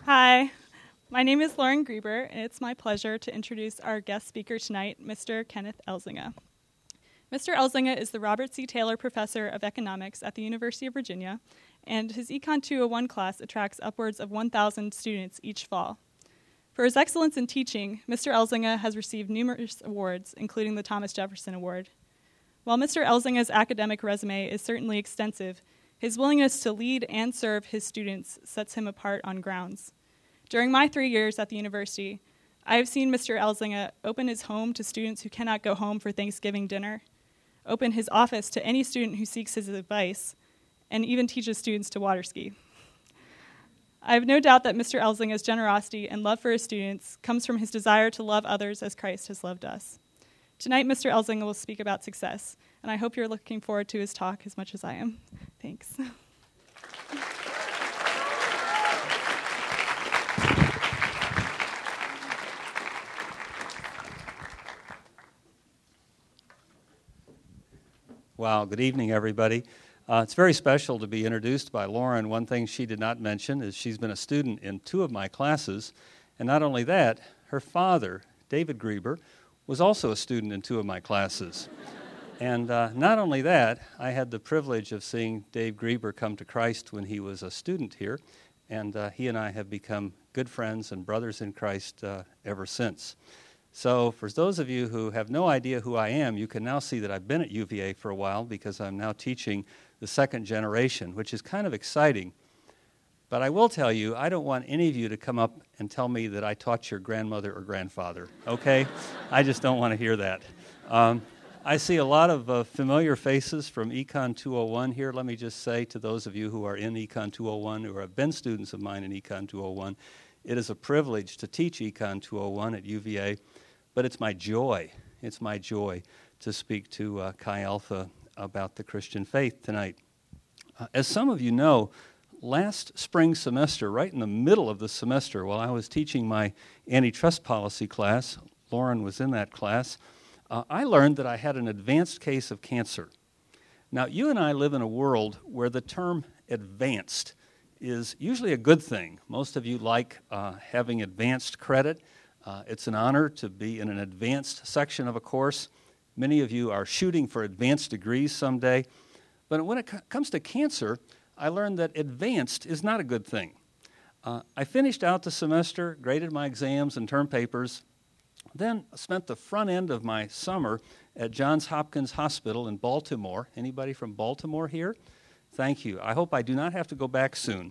Hi, my name is Lauren Grieber, and it's my pleasure to introduce our guest speaker tonight, Mr. Kenneth Elzinga. Mr. Elzinga is the Robert C. Taylor Professor of Economics at the University of Virginia, and his Econ 201 class attracts upwards of 1,000 students each fall. For his excellence in teaching, Mr. Elzinga has received numerous awards, including the Thomas Jefferson Award. While Mr. Elzinga's academic resume is certainly extensive, his willingness to lead and serve his students sets him apart on grounds. During my 3 years at the university, I have seen Mr. Elzinga open his home to students who cannot go home for Thanksgiving dinner, open his office to any student who seeks his advice, and even teaches students to water ski. I have no doubt that Mr. Elzinga's generosity and love for his students comes from his desire to love others as Christ has loved us. Tonight, Mr. Elzinga will speak about success, and I hope you're looking forward to his talk as much as I am. Thanks. Wow, good evening, everybody. It's very special to be introduced by Lauren. One thing she did not mention is she's been a student in 2 of my classes, and not only that, her father, David Grieber, was also a student in 2 of my classes. And not only that, I had the privilege of seeing Dave Grieber come to Christ when he was a student here, and he and I have become good friends and brothers in Christ ever since. So for those of you who have no idea who I am, you can now see that I've been at UVA for a while because I'm now teaching the second generation, which is kind of exciting. But I will tell you, I don't want any of you to come up and tell me that I taught your grandmother or grandfather, okay? I just don't want to hear that. I see a lot of familiar faces from Econ 201 here. Let me just say to those of you who are in Econ 201 or have been students of mine in Econ 201, it is a privilege to teach Econ 201 at UVA, but it's my joy. It's my joy to speak to Chi Alpha about the Christian faith tonight. As some of you know, last spring semester, right in the middle of the semester, while I was teaching my antitrust policy class, Lauren was in that class, I learned that I had an advanced case of cancer. Now, you and I live in a world where the term advanced is usually a good thing. Most of you like having advanced credit. It's an honor to be in an advanced section of a course. Many of you are shooting for advanced degrees someday. But when it comes to cancer, I learned that advanced is not a good thing. I finished out the semester, graded my exams and term papers, then spent the front end of my summer at Johns Hopkins Hospital in Baltimore. Anybody from Baltimore here? Thank you. I hope I do not have to go back soon.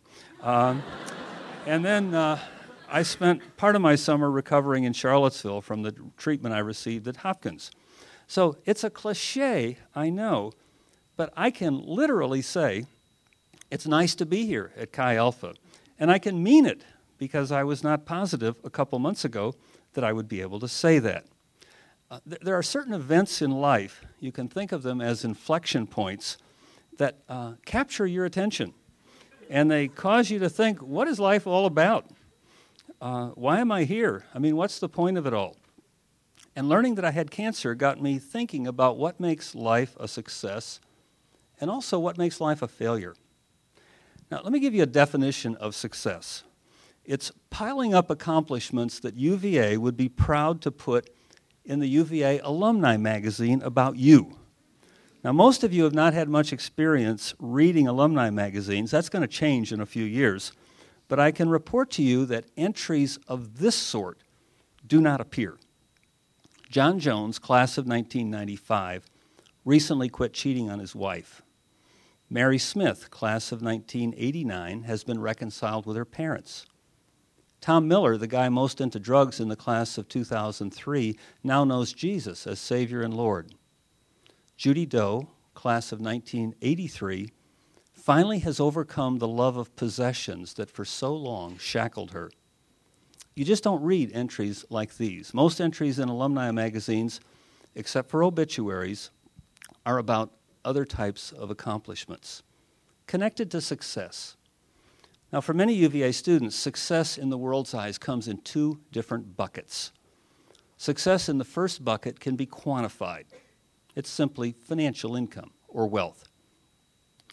And then I spent part of my summer recovering in Charlottesville from the treatment I received at Hopkins. So it's a cliche, I know, but I can literally say it's nice to be here at Chi Alpha. And I can mean it because I was not positive a couple months ago that I would be able to say that. There are certain events in life, you can think of them as inflection points, that capture your attention. And they cause you to think, what is life all about? Why am I here? I mean, what's the point of it all? And learning that I had cancer got me thinking about what makes life a success and also what makes life a failure. Now, let me give you a definition of success. It's piling up accomplishments that UVA would be proud to put in the UVA alumni magazine about you. Now, most of you have not had much experience reading alumni magazines. That's going to change in a few years. But I can report to you that entries of this sort do not appear. John Jones, class of 1995, recently quit cheating on his wife. Mary Smith, class of 1989, has been reconciled with her parents. Tom Miller, the guy most into drugs in the class of 2003, now knows Jesus as Savior and Lord. Judy Doe, class of 1983, finally has overcome the love of possessions that for so long shackled her. You just don't read entries like these. Most entries in alumni magazines, except for obituaries, are about other types of accomplishments connected to success. Now, for many UVA students, success in the world's eyes comes in 2 different buckets. Success in the first bucket can be quantified. It's simply financial income or wealth.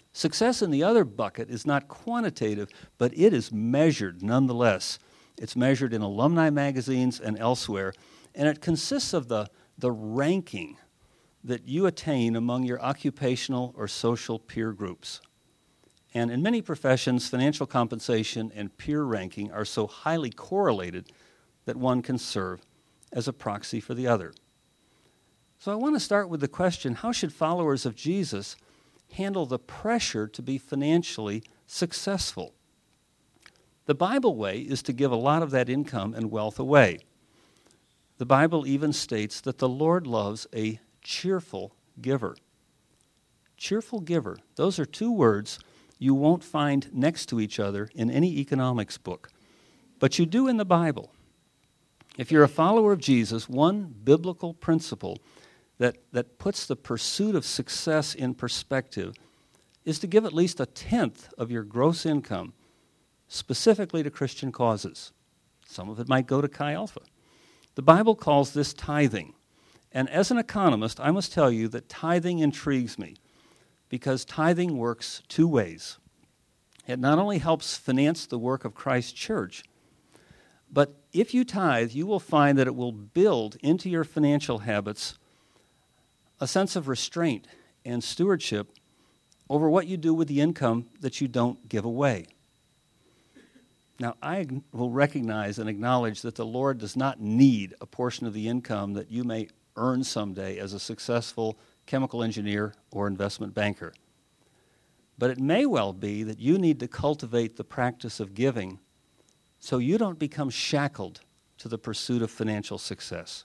Success in the other bucket is not quantitative, but it is measured nonetheless. It's measured in alumni magazines and elsewhere, and it consists of the ranking that you attain among your occupational or social peer groups. And in many professions, financial compensation and peer ranking are so highly correlated that one can serve as a proxy for the other. So I want to start with the question, how should followers of Jesus handle the pressure to be financially successful? The Bible way is to give a lot of that income and wealth away. The Bible even states that the Lord loves a cheerful giver. Cheerful giver. Those are two words you won't find next to each other in any economics book, but you do in the Bible. If you're a follower of Jesus, one biblical principle that puts the pursuit of success in perspective is to give at least a tenth of your gross income specifically to Christian causes. Some of it might go to Chi Alpha. The Bible calls this tithing. And as an economist, I must tell you that tithing intrigues me because tithing works two ways. It not only helps finance the work of Christ's church, but if you tithe, you will find that it will build into your financial habits a sense of restraint and stewardship over what you do with the income that you don't give away. Now, I will recognize and acknowledge that the Lord does not need a portion of the income that you may earn someday as a successful chemical engineer or investment banker. But it may well be that you need to cultivate the practice of giving so you don't become shackled to the pursuit of financial success.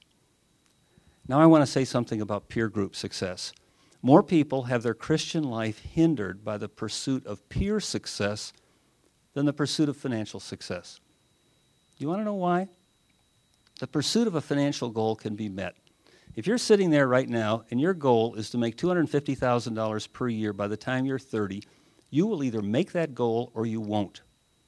Now I want to say something about peer group success. More people have their Christian life hindered by the pursuit of peer success than the pursuit of financial success. You want to know why? The pursuit of a financial goal can be met. If you're sitting there right now and your goal is to make $250,000 per year by the time you're 30, you will either make that goal or you won't.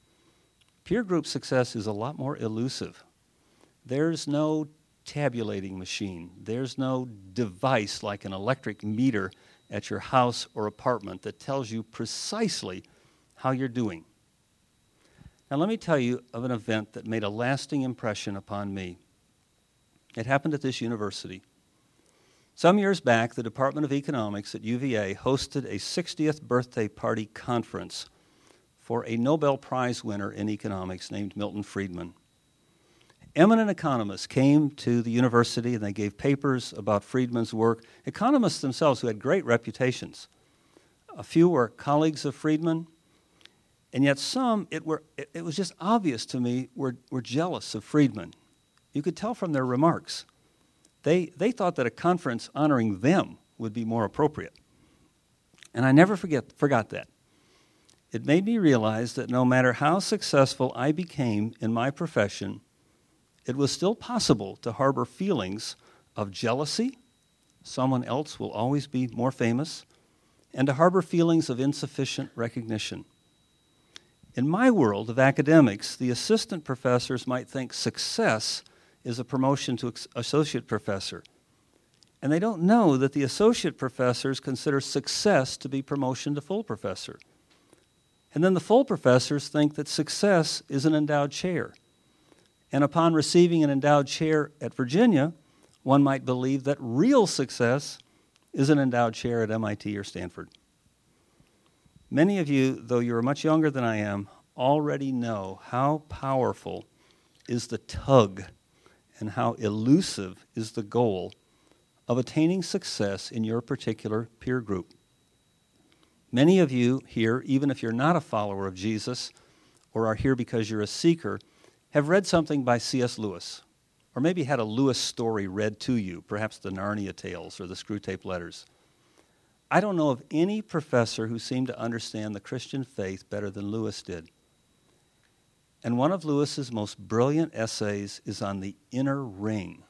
Peer group success is a lot more elusive. There's no tabulating machine. There's no device like an electric meter at your house or apartment that tells you precisely how you're doing. Now let me tell you of an event that made a lasting impression upon me. It happened at this university. Some years back, the Department of Economics at UVA hosted a 60th birthday party conference for a Nobel Prize winner in economics named Milton Friedman. Eminent economists came to the university and they gave papers about Friedman's work. Economists themselves who had great reputations. A few were colleagues of Friedman, and yet some, it was just obvious to me, were jealous of Friedman. You could tell from their remarks. They thought that a conference honoring them would be more appropriate. And I never forgot that. It made me realize that no matter how successful I became in my profession, it was still possible to harbor feelings of jealousy, someone else will always be more famous, and to harbor feelings of insufficient recognition. In my world of academics, the assistant professors might think success is a promotion to associate professor. And they don't know that the associate professors consider success to be promotion to full professor. And then the full professors think that success is an endowed chair. And upon receiving an endowed chair at Virginia, one might believe that real success is an endowed chair at MIT or Stanford. Many of you, though you're much younger than I am, already know how powerful is the tug and how elusive is the goal of attaining success in your particular peer group. Many of you here, even if you're not a follower of Jesus or are here because you're a seeker, have read something by C.S. Lewis, or maybe had a Lewis story read to you, perhaps the Narnia Tales or the Screwtape Letters. I don't know of any professor who seemed to understand the Christian faith better than Lewis did. And one of Lewis's most brilliant essays is on the inner ring,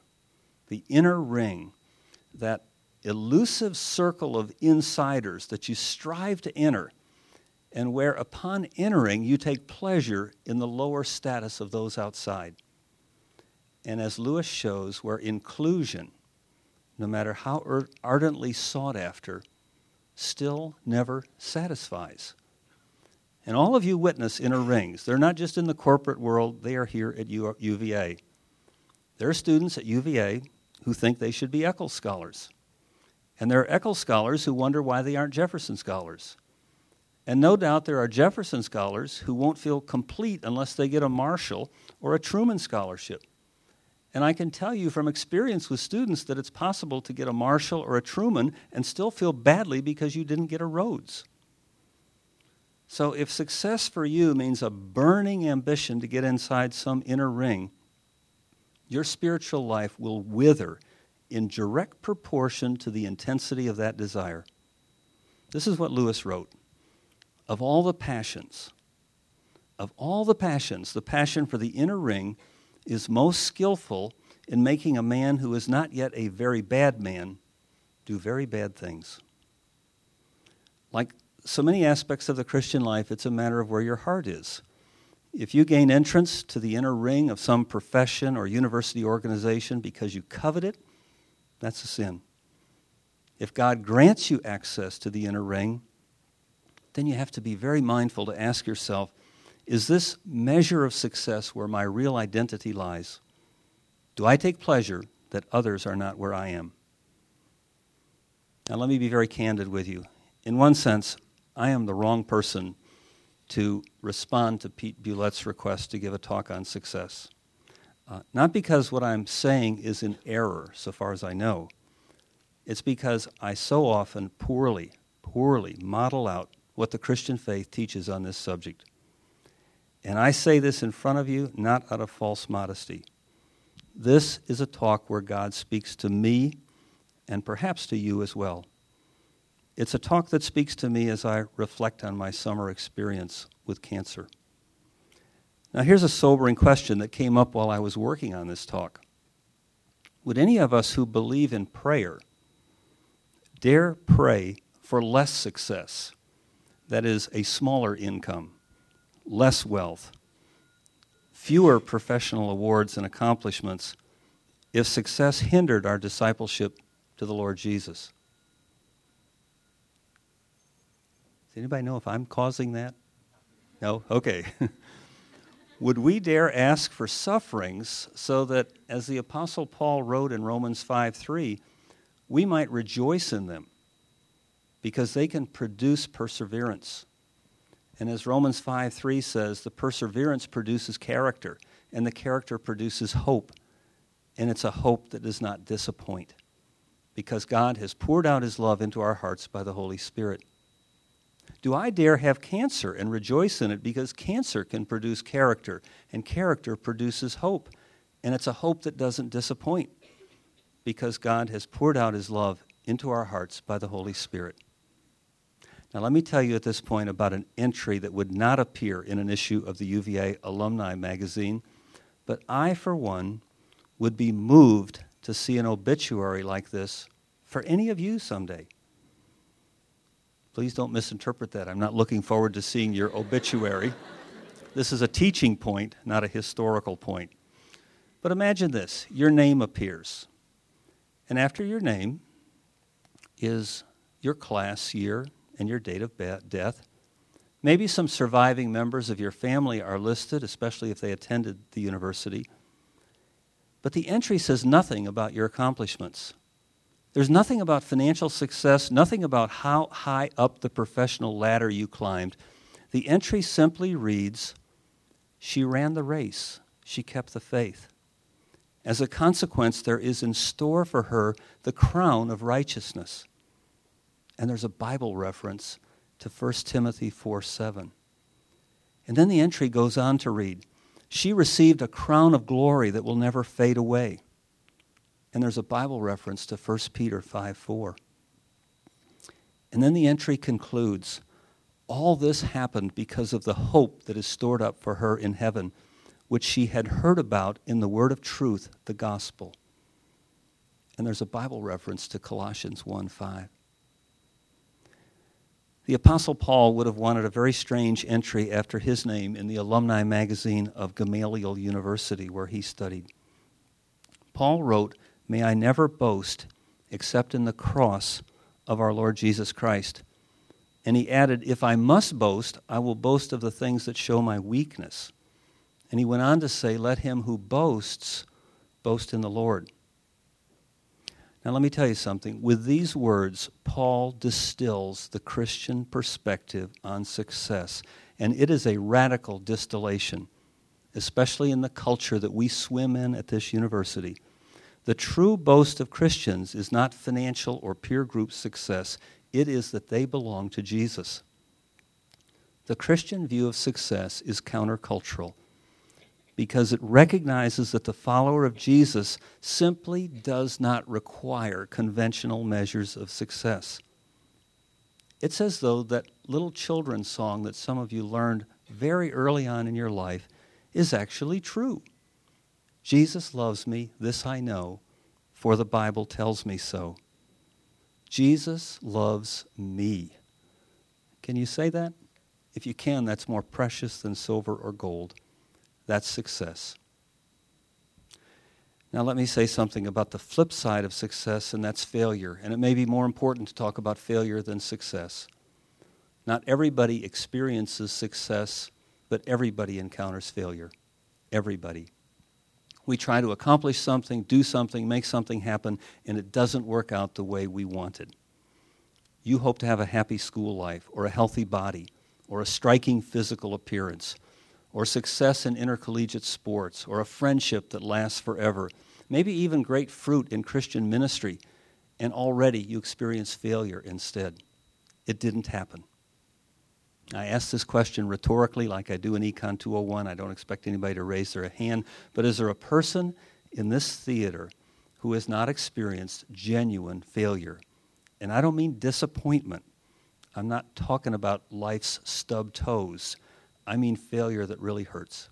that elusive circle of insiders that you strive to enter, and where upon entering you take pleasure in the lower status of those outside. And as Lewis shows, where inclusion, no matter how ardently sought after, still never satisfies. And all of you witness inner rings. They're not just in the corporate world, they are here at UVA. There are students at UVA who think they should be Eccles scholars. And there are Eccles scholars who wonder why they aren't Jefferson scholars. And no doubt there are Jefferson scholars who won't feel complete unless they get a Marshall or a Truman scholarship. And I can tell you from experience with students that it's possible to get a Marshall or a Truman and still feel badly because you didn't get a Rhodes. So if success for you means a burning ambition to get inside some inner ring, your spiritual life will wither in direct proportion to the intensity of that desire. This is what Lewis wrote. Of all the passions, the passion for the inner ring is most skillful in making a man who is not yet a very bad man do very bad things. Like so many aspects of the Christian life, it's a matter of where your heart is. If you gain entrance to the inner ring of some profession or university organization because you covet it, that's a sin. If God grants you access to the inner ring, then you have to be very mindful to ask yourself, is this measure of success where my real identity lies? Do I take pleasure that others are not where I am? Now let me be very candid with you. In one sense, I am the wrong person to respond to Pete Bulette's request to give a talk on success. Not because what I'm saying is in error, so far as I know. It's because I so often poorly model out what the Christian faith teaches on this subject. And I say this in front of you, not out of false modesty. This is a talk where God speaks to me and perhaps to you as well. It's a talk that speaks to me as I reflect on my summer experience with cancer. Now here's a sobering question that came up while I was working on this talk. Would any of us who believe in prayer dare pray for less success? That is, a smaller income, less wealth, fewer professional awards and accomplishments if success hindered our discipleship to the Lord Jesus? Does anybody know if I'm causing that? No? Okay. Would we dare ask for sufferings so that, as the Apostle Paul wrote in Romans 5:3, we might rejoice in them because they can produce perseverance? And as Romans 5:3 says, the perseverance produces character, and the character produces hope. And it's a hope that does not disappoint because God has poured out his love into our hearts by the Holy Spirit. Do I dare have cancer and rejoice in it because cancer can produce character, and character produces hope, and it's a hope that doesn't disappoint because God has poured out his love into our hearts by the Holy Spirit. Now let me tell you at this point about an entry that would not appear in an issue of the UVA Alumni magazine, but I, for one, would be moved to see an obituary like this for any of you someday. Please don't misinterpret that. I'm not looking forward to seeing your obituary. This is a teaching point, not a historical point. But imagine this. Your name appears. And after your name is your class year and your date of death. Maybe some surviving members of your family are listed, especially if they attended the university. But the entry says nothing about your accomplishments. There's nothing about financial success, nothing about how high up the professional ladder you climbed. The entry simply reads, she ran the race, she kept the faith. As a consequence, there is in store for her the crown of righteousness. And there's a Bible reference to 1 Timothy 4:7. And then the entry goes on to read, she received a crown of glory that will never fade away. And there's a Bible reference to 1 Peter 5:4. And then the entry concludes, all this happened because of the hope that is stored up for her in heaven, which she had heard about in the word of truth, the gospel. And there's a Bible reference to Colossians 1:5. The Apostle Paul would have wanted a very strange entry after his name in the alumni magazine of Gamaliel University, where he studied. Paul wrote, may I never boast except in the cross of our Lord Jesus Christ, And he added, if I must boast, I will boast of the things that show my weakness. And he went on to say, let him who boasts boast in the Lord. Now let me tell you something. With these words, Paul distills the Christian perspective on success. And it is a radical distillation, especially in the culture that we swim in at this university. The true boast of Christians is not financial or peer group success. It is that they belong to Jesus. The Christian view of success is countercultural because it recognizes that the follower of Jesus simply does not require conventional measures of success. It's as though that little children's song that some of you learned very early on in your life is actually true. Jesus loves me, this I know, for the Bible tells me so. Jesus loves me. Can you say that? If you can, that's more precious than silver or gold. That's success. Now let me say something about the flip side of success, and that's failure. And it may be more important to talk about failure than success. Not everybody experiences success, but everybody encounters failure. Everybody. We try to accomplish something, do something, make something happen, and it doesn't work out the way we wanted. You hope to have a happy school life, or a healthy body, or a striking physical appearance, or success in intercollegiate sports, or a friendship that lasts forever, maybe even great fruit in Christian ministry, and already you experience failure instead. It didn't happen. I ask this question rhetorically like I do in Econ 201. I don't expect anybody to raise their hand. But is there a person in this theater who has not experienced genuine failure? And I don't mean disappointment. I'm not talking about life's stubbed toes. I mean failure that really hurts.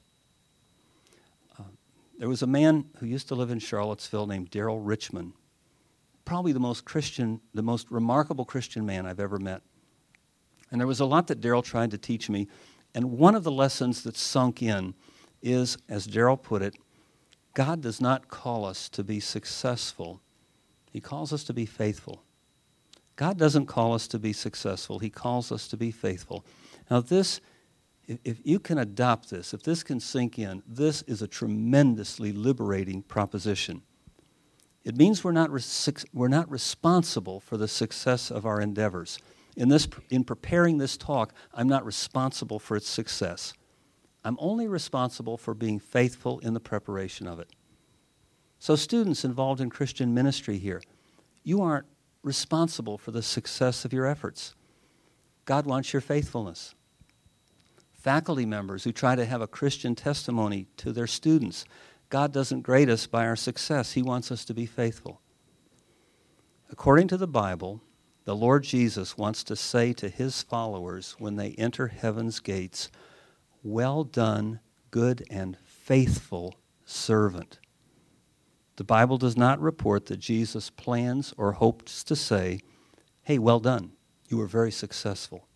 There was a man who used to live in Charlottesville named Darrell Richmond. Probably the most remarkable Christian man I've ever met. And there was a lot that Darrell tried to teach me. And one of the lessons that sunk in is, as Darrell put it, God does not call us to be successful. He calls us to be faithful. God doesn't call us to be successful. He calls us to be faithful. Now this, if you can adopt this, if this can sink in, this is a tremendously liberating proposition. It means we're not responsible for the success of our endeavors. In preparing this talk, I'm not responsible for its success. I'm only responsible for being faithful in the preparation of it. So students involved in Christian ministry here, you aren't responsible for the success of your efforts. God wants your faithfulness. Faculty members who try to have a Christian testimony to their students, God doesn't grade us by our success. He wants us to be faithful. According to the Bible, the Lord Jesus wants to say to his followers when they enter heaven's gates, well done, good and faithful servant. The Bible does not report that Jesus plans or hopes to say, hey, well done, you were very successful.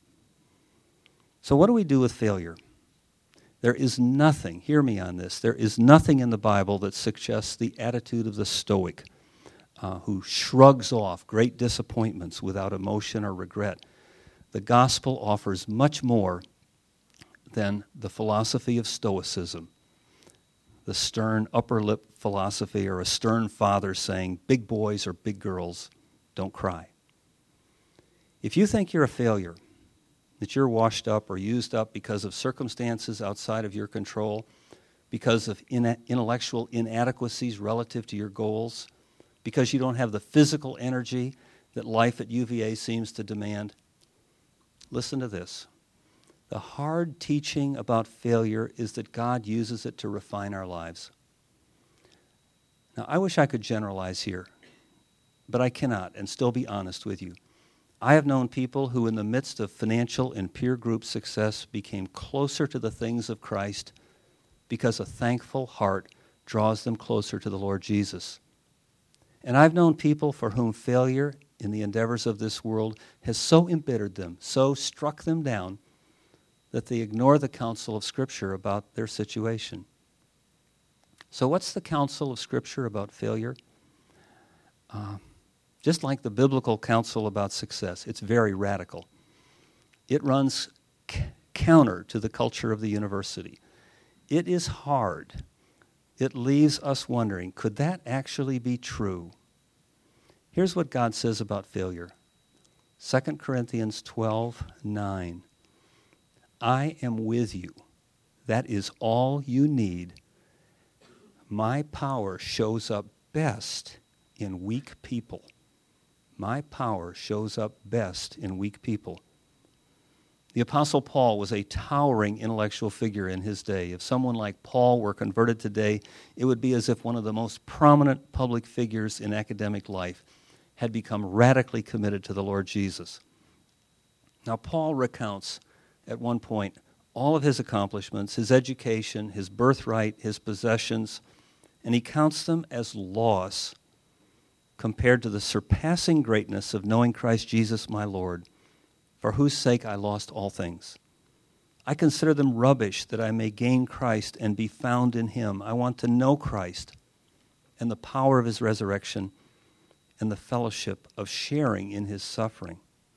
So what do we do with failure? There is nothing, hear me on this, there is nothing in the Bible that suggests the attitude of the Stoic, who shrugs off great disappointments without emotion or regret. The gospel offers much more than the philosophy of Stoicism, the stern upper lip philosophy or a stern father saying, big boys or big girls, don't cry. If you think you're a failure, that you're washed up or used up because of circumstances outside of your control, because of intellectual inadequacies relative to your goals, because you don't have the physical energy that life at UVA seems to demand. Listen to this. The hard teaching about failure is that God uses it to refine our lives. Now, I wish I could generalize here, but I cannot, and still be honest with you. I have known people who, in the midst of financial and peer group success, became closer to the things of Christ because a thankful heart draws them closer to the Lord Jesus. And I've known people for whom failure in the endeavors of this world has so embittered them, so struck them down, that they ignore the counsel of Scripture about their situation. So what's the counsel of Scripture about failure? Just like the biblical counsel about success, it's very radical. It runs counter to the culture of the university. It is hard. It leaves us wondering, could that actually be true? Here's what God says about failure. 2 Corinthians 12:9. I am with you. That is all you need. My power shows up best in weak people. My power shows up best in weak people. The Apostle Paul was a towering intellectual figure in his day. If someone like Paul were converted today, it would be as if one of the most prominent public figures in academic life had become radically committed to the Lord Jesus. Now, Paul recounts at one point all of his accomplishments, his education, his birthright, his possessions, and he counts them as loss compared to the surpassing greatness of knowing Christ Jesus my Lord, for whose sake I lost all things. I consider them rubbish that I may gain Christ and be found in him. I want to know Christ and the power of his resurrection and the fellowship of sharing in his suffering.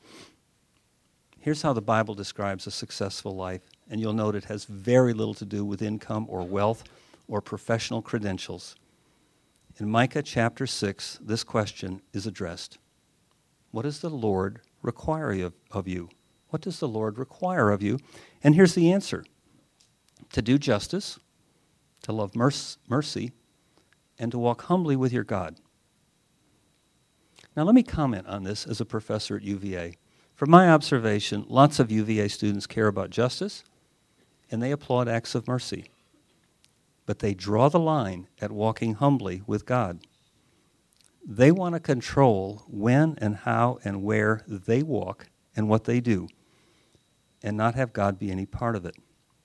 Here's how the Bible describes a successful life, and you'll note it has very little to do with income or wealth or professional credentials. In Micah chapter 6, this question is addressed. What does the Lord require of you? What does the Lord require of you? And here's the answer. To do justice, to love mercy, and to walk humbly with your God. Now let me comment on this as a professor at UVA. From my observation, lots of UVA students care about justice, and they applaud acts of mercy. But they draw the line at walking humbly with God. They want to control when and how and where they walk and what they do, and not have God be any part of it.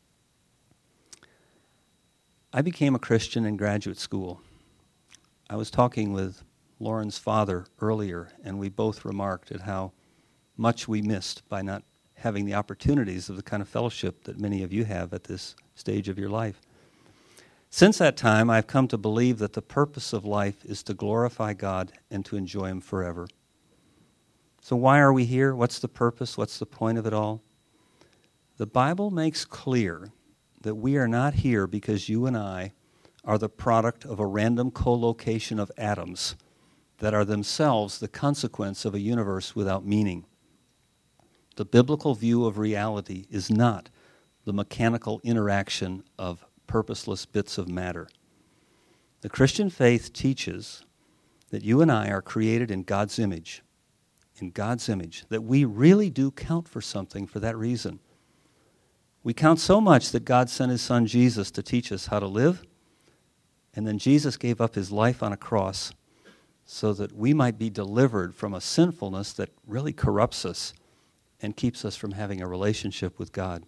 I became a Christian in graduate school. I was talking with Lauren's father earlier, and we both remarked at how much we missed by not having the opportunities of the kind of fellowship that many of you have at this stage of your life. Since that time, I've come to believe that the purpose of life is to glorify God and to enjoy him forever. So why are we here? What's the purpose? What's the point of it all? The Bible makes clear that we are not here because you and I are the product of a random co-location of atoms that are themselves the consequence of a universe without meaning. The biblical view of reality is not the mechanical interaction of purposeless bits of matter. The Christian faith teaches that you and I are created in God's image, that we really do count for something for that reason. We count so much that God sent his son Jesus to teach us how to live, and then Jesus gave up his life on a cross so that we might be delivered from a sinfulness that really corrupts us and keeps us from having a relationship with God.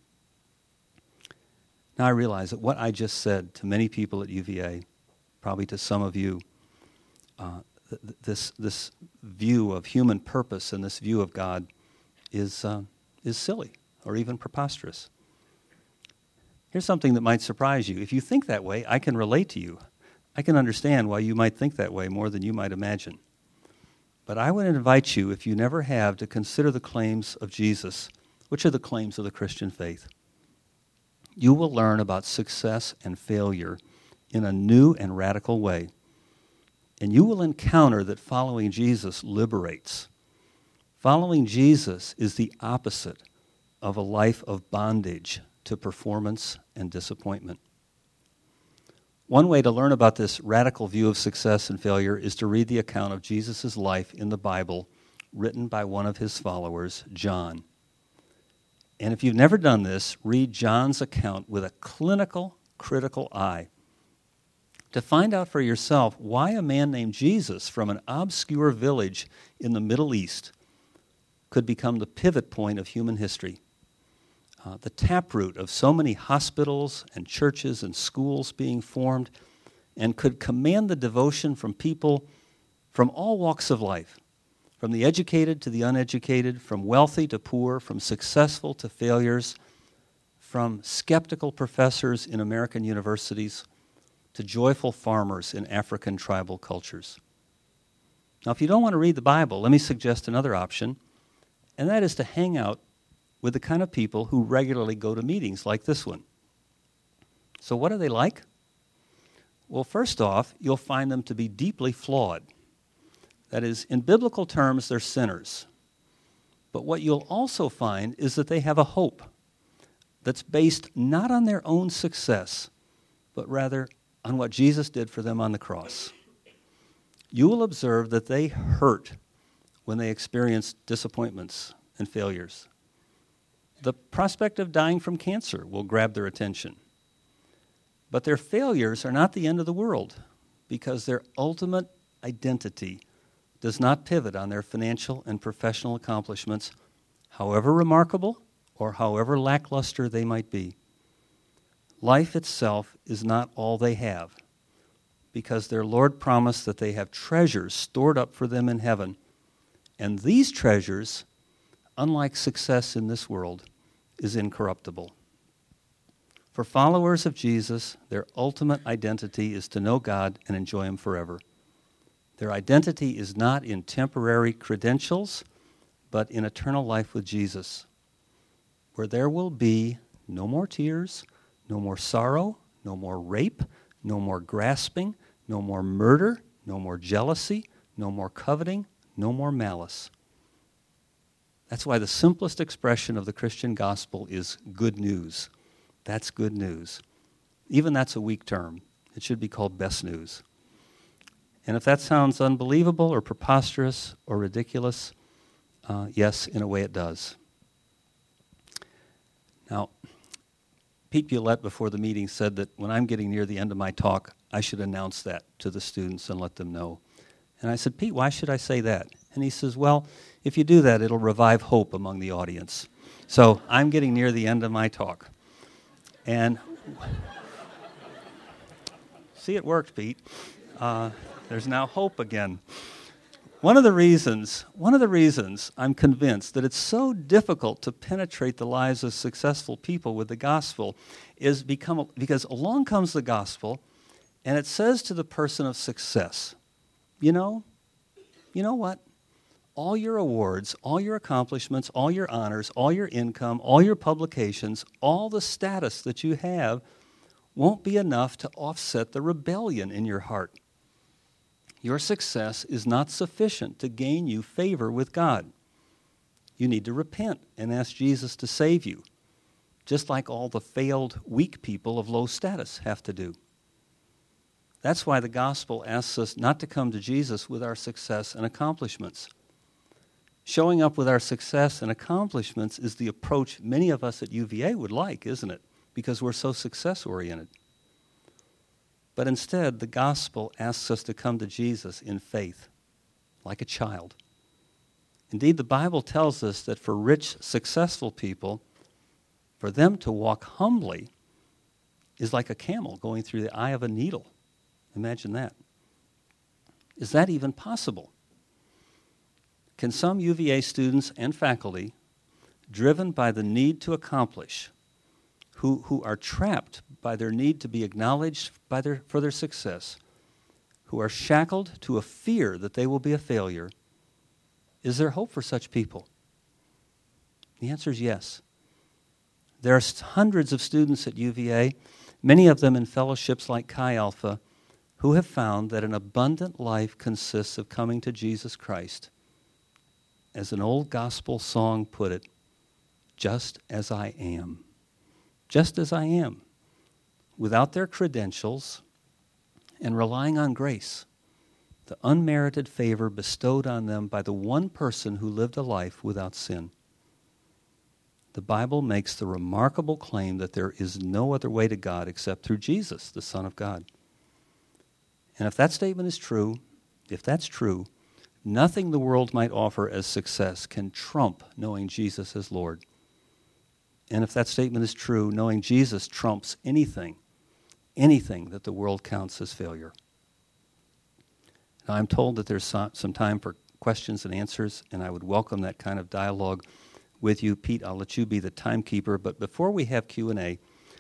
Now I realize that what I just said to many people at UVA, probably to some of you, this view of human purpose and this view of God is silly or even preposterous. Here's something that might surprise you. If you think that way, I can relate to you. I can understand why you might think that way more than you might imagine. But I would invite you, if you never have, to consider the claims of Jesus, which are the claims of the Christian faith. You will learn about success and failure in a new and radical way. And you will encounter that following Jesus liberates. Following Jesus is the opposite of a life of bondage to performance and disappointment. One way to learn about this radical view of success and failure is to read the account of Jesus' life in the Bible written by one of his followers, John. And if you've never done this, read John's account with a clinical, critical eye to find out for yourself why a man named Jesus from an obscure village in the Middle East could become the pivot point of human history. The taproot of so many hospitals and churches and schools being formed, and could command the devotion from people from all walks of life, from the educated to the uneducated, from wealthy to poor, from successful to failures, from skeptical professors in American universities to joyful farmers in African tribal cultures. Now, if you don't want to read the Bible, let me suggest another option, and that is to hang out with the kind of people who regularly go to meetings like this one. So what are they like? Well, first off, you'll find them to be deeply flawed. That is, in biblical terms, they're sinners. But what you'll also find is that they have a hope that's based not on their own success, but rather on what Jesus did for them on the cross. You will observe that they hurt when they experience disappointments and failures. The prospect of dying from cancer will grab their attention. But their failures are not the end of the world, because their ultimate identity does not pivot on their financial and professional accomplishments, however remarkable or however lackluster they might be. Life itself is not all they have, because their Lord promised that they have treasures stored up for them in heaven. And these treasures, unlike success in this world, is incorruptible. For followers of Jesus, their ultimate identity is to know God and enjoy Him forever. Their identity is not in temporary credentials, but in eternal life with Jesus, where there will be no more tears, no more sorrow, no more rape, no more grasping, no more murder, no more jealousy, no more coveting, no more malice. That's why the simplest expression of the Christian gospel is good news. That's good news. Even that's a weak term. It should be called best news. And if that sounds unbelievable or preposterous or ridiculous, yes, in a way it does. Now, Pete Bulette before the meeting said that when I'm getting near the end of my talk, I should announce that to the students and let them know. And I said, Pete, why should I say that? And he says, well, if you do that, it'll revive hope among the audience. So I'm getting near the end of my talk. And see, it worked, Pete. There's now hope again. One of the reasons I'm convinced that it's so difficult to penetrate the lives of successful people with the gospel is because along comes the gospel, and it says to the person of success, you know what? All your awards, all your accomplishments, all your honors, all your income, all your publications, all the status that you have won't be enough to offset the rebellion in your heart. Your success is not sufficient to gain you favor with God. You need to repent and ask Jesus to save you, just like all the failed, weak people of low status have to do. That's why the gospel asks us not to come to Jesus with our success and accomplishments. Showing up with our success and accomplishments is the approach many of us at UVA would like, isn't it? Because we're so success-oriented. But instead, the gospel asks us to come to Jesus in faith, like a child. Indeed, the Bible tells us that for rich, successful people, for them to walk humbly is like a camel going through the eye of a needle. Imagine that. Is that even possible? Can some UVA students and faculty, driven by the need to accomplish, who are trapped by their need to be acknowledged for their success, who are shackled to a fear that they will be a failure, is there hope for such people? The answer is yes. There are hundreds of students at UVA, many of them in fellowships like Chi Alpha, who have found that an abundant life consists of coming to Jesus Christ. As an old gospel song put it, just as I am. Just as I am, without their credentials and relying on grace, the unmerited favor bestowed on them by the one person who lived a life without sin. The Bible makes the remarkable claim that there is no other way to God except through Jesus, the Son of God. And if that statement is true, nothing the world might offer as success can trump knowing Jesus as Lord. And if that statement is true, knowing Jesus trumps anything that the world counts as failure. Now, I'm told that there's some time for questions and answers, and I would welcome that kind of dialogue with you. Pete, I'll let you be the timekeeper, but before we have Q&A,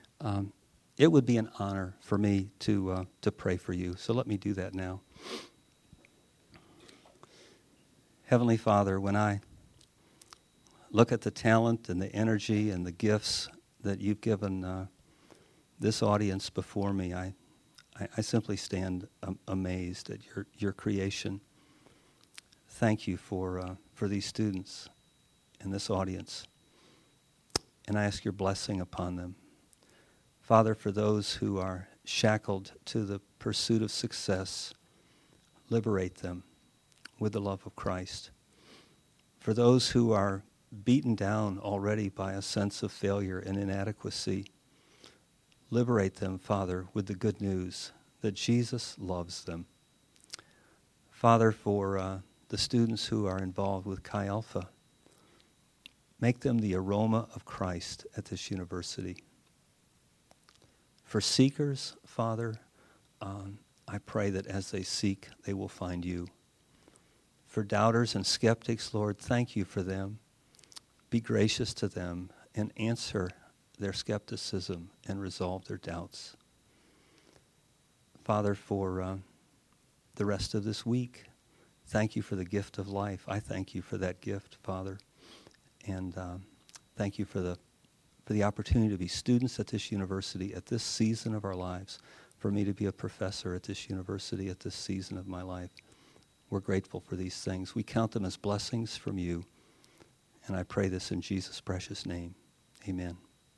it would be an honor for me to pray for you. So let me do that now. Heavenly Father, when I look at the talent and the energy and the gifts that you've given this audience before me, I simply stand amazed at your creation. Thank you for these students and this audience. And I ask your blessing upon them. Father, for those who are shackled to the pursuit of success, liberate them with the love of Christ. For those who are beaten down already by a sense of failure and inadequacy, liberate them, Father, with the good news that Jesus loves them. Father, for the students who are involved with Chi Alpha, make them the aroma of Christ at this university. For seekers, Father, I pray that as they seek, they will find you. For doubters and skeptics, Lord, thank you for them. Be gracious to them and answer their skepticism and resolve their doubts. Father, for the rest of this week, thank you for the gift of life. I thank you for that gift, Father. And thank you for the opportunity to be students at this university at this season of our lives, for me to be a professor at this university at this season of my life. We're grateful for these things. We count them as blessings from you. And I pray this in Jesus' precious name. Amen.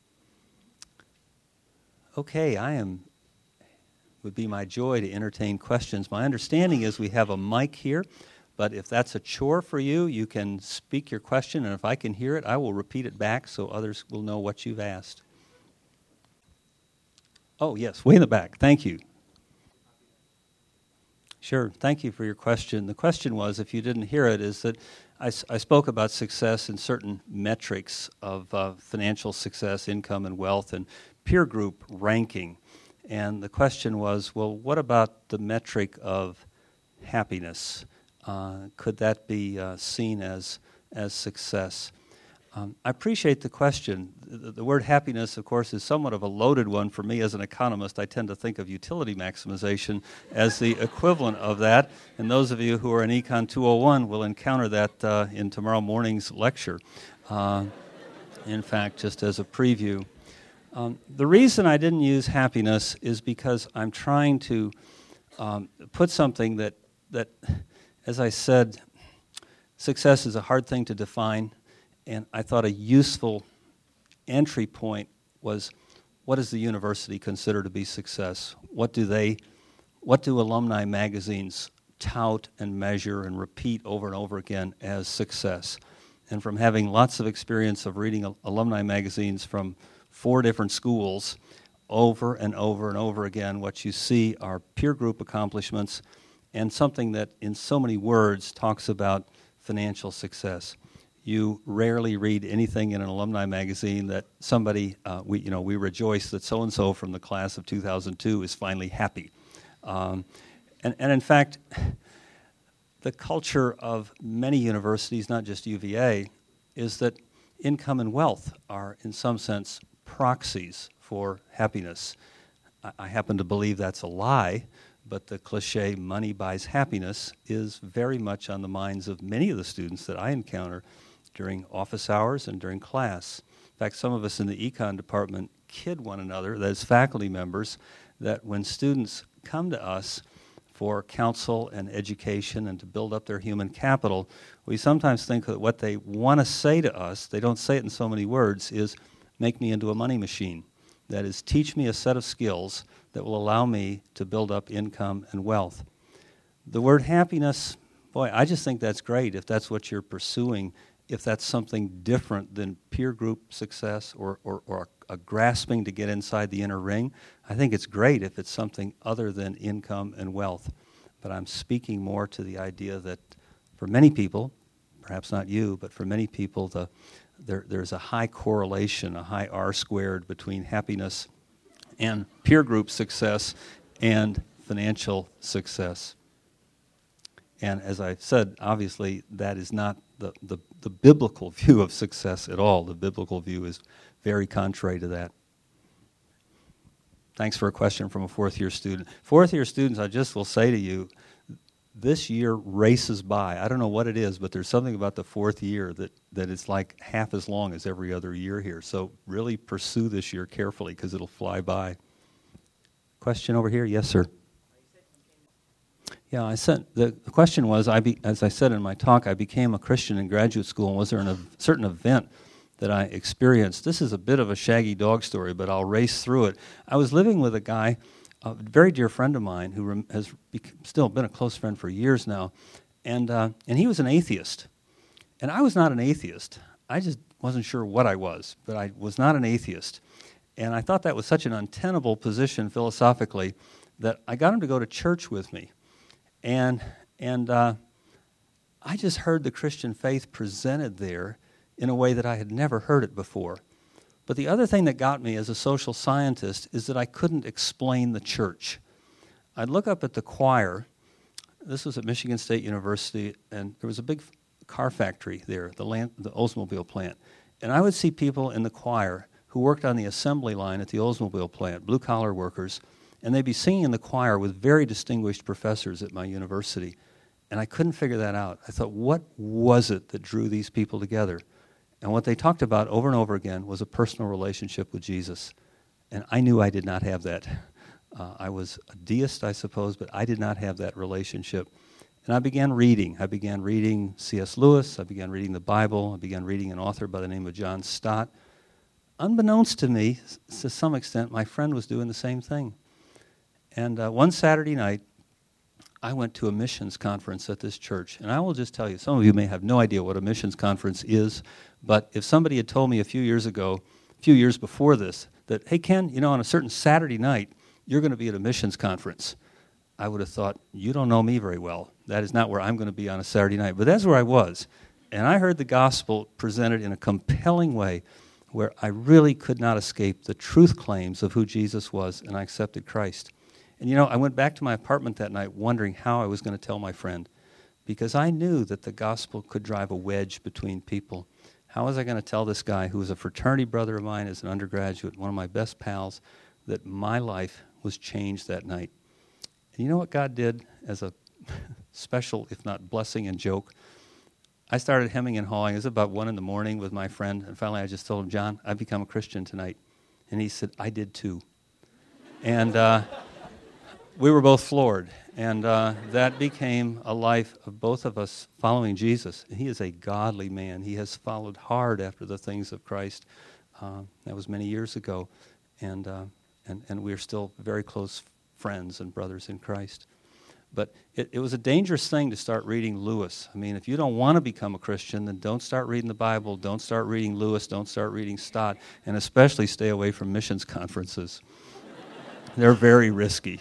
Okay, would be my joy to entertain questions. My understanding is we have a mic here, but if that's a chore for you, you can speak your question, and if I can hear it, I will repeat it back so others will know what you've asked. Oh, yes, way in the back. Thank you. Sure, thank you for your question. The question was, if you didn't hear it, is that I spoke about success in certain metrics of financial success, income and wealth, and peer group ranking. And the question was, well, what about the metric of happiness? Could that be seen as success? I appreciate the question. The word happiness, of course, is somewhat of a loaded one for me as an economist. I tend to think of utility maximization as the equivalent of that. And those of you who are in Econ 201 will encounter that in tomorrow morning's lecture. In fact, just as a preview. The reason I didn't use happiness is because I'm trying to put something that, as I said, success is a hard thing to define. And I thought a useful entry point was, what does the university consider to be success? What do alumni magazines tout and measure and repeat over and over again as success? And from having lots of experience of reading alumni magazines from 4 different schools, over and over and over again, what you see are peer group accomplishments and something that in so many words talks about financial success. You rarely read anything in an alumni magazine that somebody, we rejoice that so-and-so from the class of 2002 is finally happy. And in fact, the culture of many universities, not just UVA, is that income and wealth are, in some sense, proxies for happiness. I happen to believe that's a lie, but the cliche, money buys happiness, is very much on the minds of many of the students that I encounter during office hours and during class. In fact, some of us in the econ department kid one another, that is faculty members, that when students come to us for counsel and education and to build up their human capital, we sometimes think that what they want to say to us, they don't say it in so many words, is make me into a money machine. That is, teach me a set of skills that will allow me to build up income and wealth. The word happiness, boy, I just think that's great if that's what you're pursuing, if that's something different than peer group success or a grasping to get inside the inner ring. I think it's great if it's something other than income and wealth. But I'm speaking more to the idea that for many people, perhaps not you, but for many people, there's a high correlation, a high R squared between happiness and peer group success and financial success. And as I've said, obviously, that is not the biblical view of success at all. The biblical view is very contrary to that. Thanks for a question from a fourth-year student. Fourth-year students, I just will say to you, this year races by. I don't know what it is, but there's something about the fourth year that it's like half as long as every other year here. So really pursue this year carefully because it'll fly by. Question over here? Yes, sir. Yeah, I said the question was, as I said in my talk, I became a Christian in graduate school, and was there a certain event that I experienced? This is a bit of a shaggy dog story, but I'll race through it. I was living with a guy, a very dear friend of mine, who has still been a close friend for years now, and he was an atheist. And I was not an atheist. I just wasn't sure what I was, but I was not an atheist. And I thought that was such an untenable position philosophically that I got him to go to church with me. And I just heard the Christian faith presented there in a way that I had never heard it before. But the other thing that got me as a social scientist is that I couldn't explain the church. I'd look up at the choir. This was at Michigan State University, and there was a big car factory there, the Oldsmobile plant. And I would see people in the choir who worked on the assembly line at the Oldsmobile plant, blue-collar workers, and they'd be singing in the choir with very distinguished professors at my university. And I couldn't figure that out. I thought, what was it that drew these people together? And what they talked about over and over again was a personal relationship with Jesus. And I knew I did not have that. I was a deist, I suppose, but I did not have that relationship. And I began reading. I began reading C.S. Lewis. I began reading the Bible. I began reading an author by the name of John Stott. Unbeknownst to me, to some extent, my friend was doing the same thing. And one Saturday night, I went to a missions conference at this church. And I will just tell you, some of you may have no idea what a missions conference is, but if somebody had told me a few years before this, that, hey, Ken, on a certain Saturday night, you're going to be at a missions conference, I would have thought, you don't know me very well. That is not where I'm going to be on a Saturday night. But that's where I was. And I heard the gospel presented in a compelling way where I really could not escape the truth claims of who Jesus was, and I accepted Christ. And I went back to my apartment that night wondering how I was going to tell my friend, because I knew that the gospel could drive a wedge between people. How was I going to tell this guy who was a fraternity brother of mine as an undergraduate, one of my best pals, that my life was changed that night? And you know what God did as a special, if not blessing and joke? I started hemming and hawing. It was about 1 a.m. with my friend, and finally I just told him, John, I've become a Christian tonight. And he said, I did too. And we were both floored, and that became a life of both of us following Jesus. He is a godly man. He has followed hard after the things of Christ. That was many years ago, and we're still very close friends and brothers in Christ. But it was a dangerous thing to start reading Lewis. I mean, if you don't want to become a Christian, then don't start reading the Bible, don't start reading Lewis, don't start reading Stott, and especially stay away from missions conferences. They're very risky.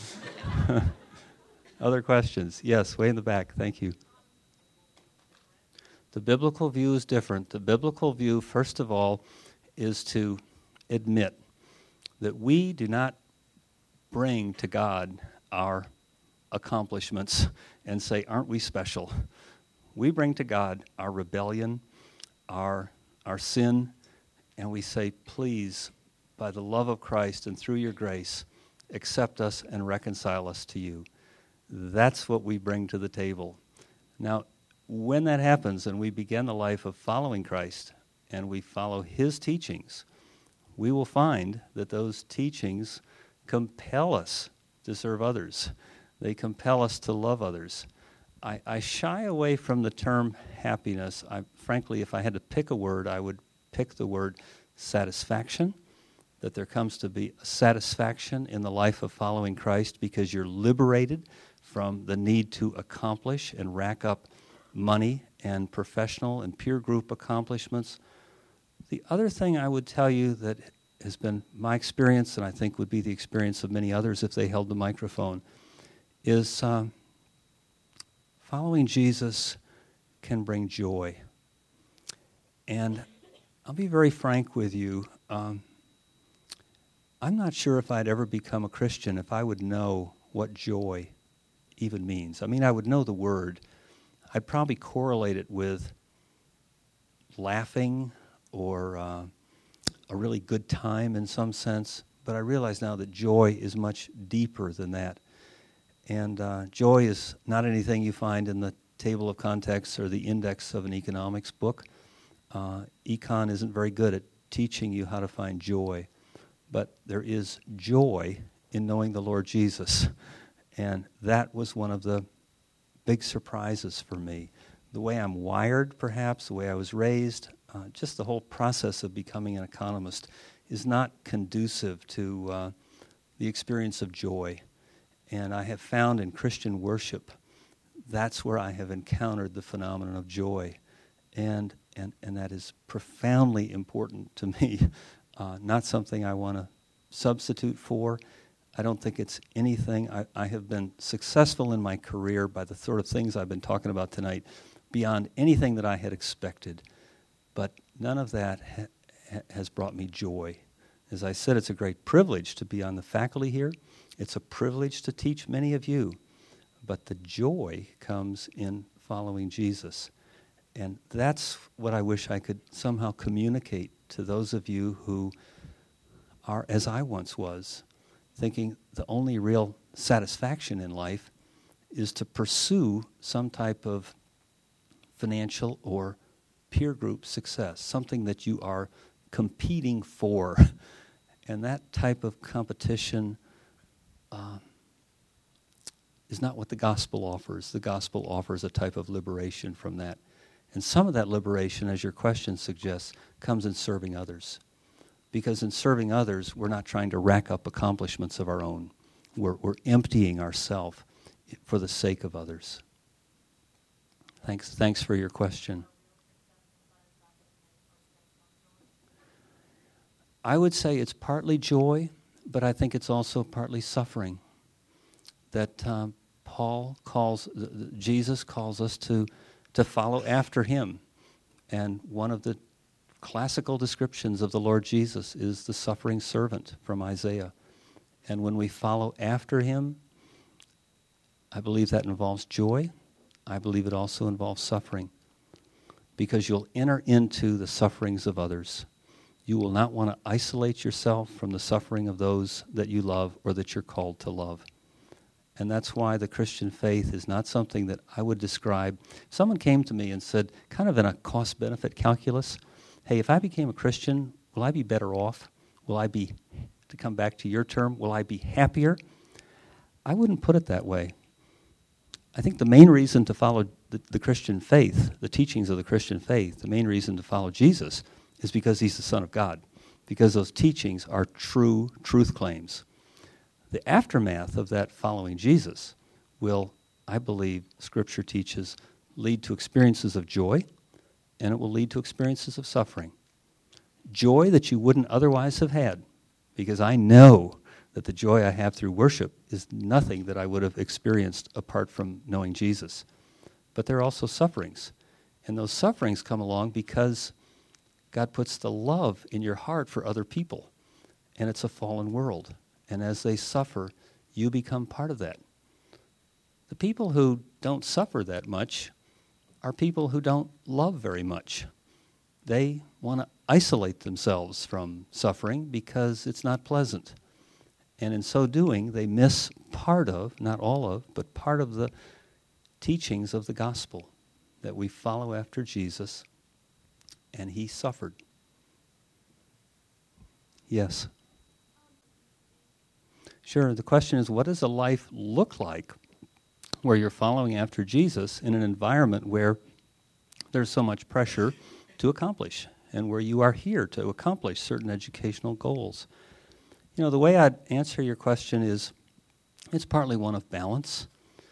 Other questions? Yes, way in the back. Thank you. The biblical view is different. The biblical view, first of all, is to admit that we do not bring to God our accomplishments and say, aren't we special? We bring to God our rebellion, our sin, and we say, please, by the love of Christ and through your grace, accept us and reconcile us to you. That's what we bring to the table. Now, when that happens and we begin the life of following Christ and we follow his teachings, we will find that those teachings compel us to serve others. They compel us to love others. I shy away from the term happiness. Frankly, if I had to pick a word, I would pick the word satisfaction, that there comes to be a satisfaction in the life of following Christ because you're liberated from the need to accomplish and rack up money and professional and peer group accomplishments. The other thing I would tell you that has been my experience, and I think would be the experience of many others if they held the microphone, is following Jesus can bring joy. And I'll be very frank with you. I'm not sure if I'd ever become a Christian if I would know what joy even means. I mean, I would know the word. I'd probably correlate it with laughing or a really good time in some sense. But I realize now that joy is much deeper than that. And joy is not anything you find in the table of contents or the index of an economics book. Econ isn't very good at teaching you how to find joy. But there is joy in knowing the Lord Jesus. And that was one of the big surprises for me. The way I'm wired, perhaps, the way I was raised, just the whole process of becoming an economist is not conducive to the experience of joy. And I have found in Christian worship, that's where I have encountered the phenomenon of joy. And that is profoundly important to me, not something I want to substitute for. I don't think it's anything. I have been successful in my career by the sort of things I've been talking about tonight, beyond anything that I had expected. But none of that has brought me joy. As I said, it's a great privilege to be on the faculty here. It's a privilege to teach many of you. But the joy comes in following Jesus. And that's what I wish I could somehow communicate to those of you who are, as I once was, thinking the only real satisfaction in life is to pursue some type of financial or peer group success, something that you are competing for. And that type of competition is not what the gospel offers. The gospel offers a type of liberation from that. And some of that liberation, as your question suggests, comes in serving others. Because in serving others, we're not trying to rack up accomplishments of our own. We're emptying ourselves for the sake of others. Thanks for your question. I would say it's partly joy, but I think it's also partly suffering. That Jesus calls us to follow after him. And one of the classical descriptions of the Lord Jesus is the suffering servant from Isaiah. And when we follow after him, I believe that involves joy. I believe it also involves suffering. Because you'll enter into the sufferings of others. You will not want to isolate yourself from the suffering of those that you love or that you're called to love. And that's why the Christian faith is not something that I would describe. Someone came to me and said, kind of in a cost-benefit calculus, hey, if I became a Christian, will I be better off? Will I be, to come back to your term, will I be happier? I wouldn't put it that way. I think the main reason to follow the Christian faith, the teachings of the Christian faith, the main reason to follow Jesus is because he's the Son of God, because those teachings are true truth claims. The aftermath of that following Jesus will, I believe, Scripture teaches, lead to experiences of joy, and it will lead to experiences of suffering. Joy that you wouldn't otherwise have had, because I know that the joy I have through worship is nothing that I would have experienced apart from knowing Jesus. But there are also sufferings, and those sufferings come along because God puts the love in your heart for other people, and it's a fallen world. And as they suffer, you become part of that. The people who don't suffer that much are people who don't love very much. They want to isolate themselves from suffering because it's not pleasant. And in so doing, they miss part of, not all of, but part of the teachings of the gospel, that we follow after Jesus, and he suffered. Yes. Sure, the question is, what does a life look like where you're following after Jesus in an environment where there's so much pressure to accomplish and where you are here to accomplish certain educational goals? You know, the way I'd answer your question is, it's partly one of balance.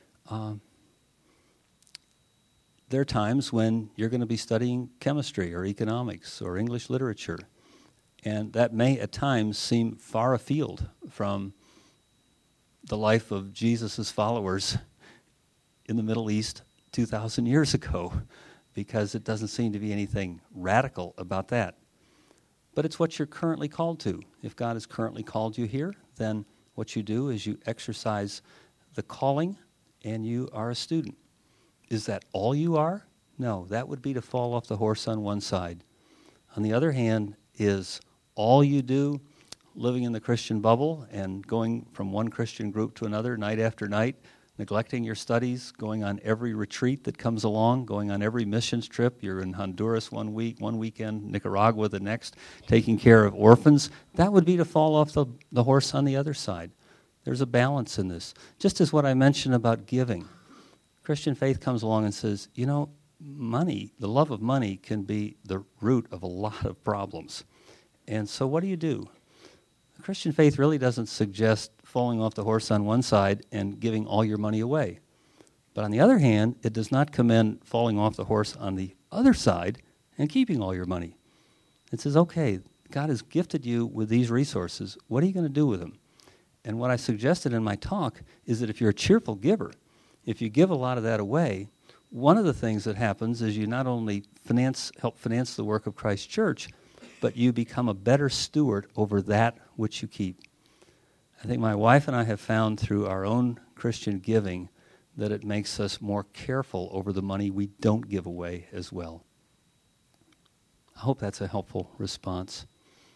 There are times when you're going to be studying chemistry or economics or English literature, and that may at times seem far afield from the life of Jesus' followers in the Middle East 2,000 years ago, because it doesn't seem to be anything radical about that. But it's what you're currently called to. If God has currently called you here, then what you do is you exercise the calling and you are a student. Is that all you are? No, that would be to fall off the horse on one side. On the other hand, is all you do living in the Christian bubble and going from one Christian group to another night after night neglecting your studies, going on every retreat that comes along, going on every missions trip. You're in Honduras one week, one weekend, Nicaragua the next, taking care of orphans. That would be to fall off the horse on the other side. There's a balance in this. Just as what I mentioned about giving. Christian faith comes along and says, you know, money, the love of money can be the root of a lot of problems. And so what do? Christian faith really doesn't suggest falling off the horse on one side and giving all your money away. But on the other hand, it does not commend falling off the horse on the other side and keeping all your money. It says, okay, God has gifted you with these resources. What are you going to do with them? And what I suggested in my talk is that if you're a cheerful giver, if you give a lot of that away, one of the things that happens is you not only help finance the work of Christ Church, but you become a better steward over that which you keep. I think my wife and I have found through our own Christian giving that it makes us more careful over the money we don't give away as well. I hope that's a helpful response.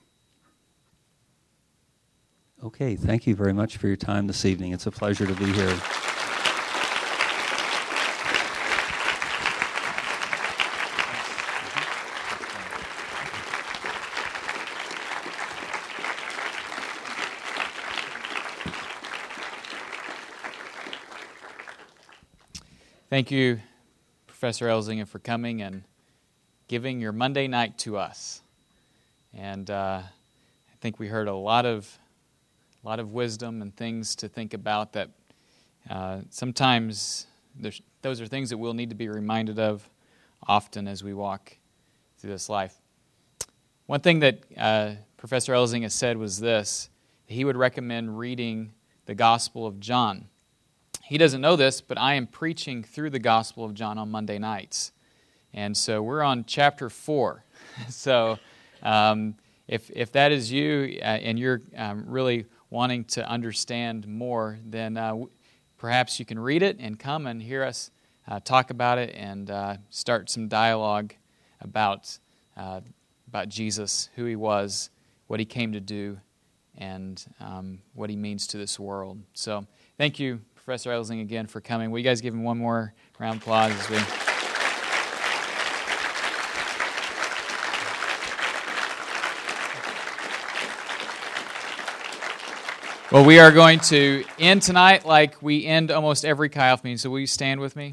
Okay, thank you very much for your time this evening. It's a pleasure to be here. Thank you, Professor Elzinga, for coming and giving your Monday night to us. And I think we heard a lot of wisdom and things to think about that sometimes those are things that we'll need to be reminded of often as we walk through this life. One thing that Professor Elzinga said was this: he would recommend reading the Gospel of John. He doesn't know this, but I am preaching through the Gospel of John on Monday nights. And so we're on chapter 4. So if that is you and you're really wanting to understand more, then perhaps you can read it and come and hear us talk about it and start some dialogue about Jesus, who he was, what he came to do, and what he means to this world. So thank you, Professor Elzinga, again for coming. Will you guys give him one more round of applause as we... Well, we are going to end tonight like we end almost every Chi Alpha meeting, so will you stand with me?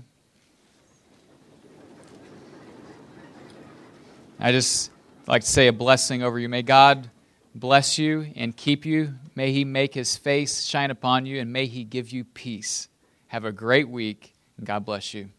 I just like to say a blessing over you. May God bless you and keep you. May he make his face shine upon you, and may he give you peace. Have a great week, and God bless you.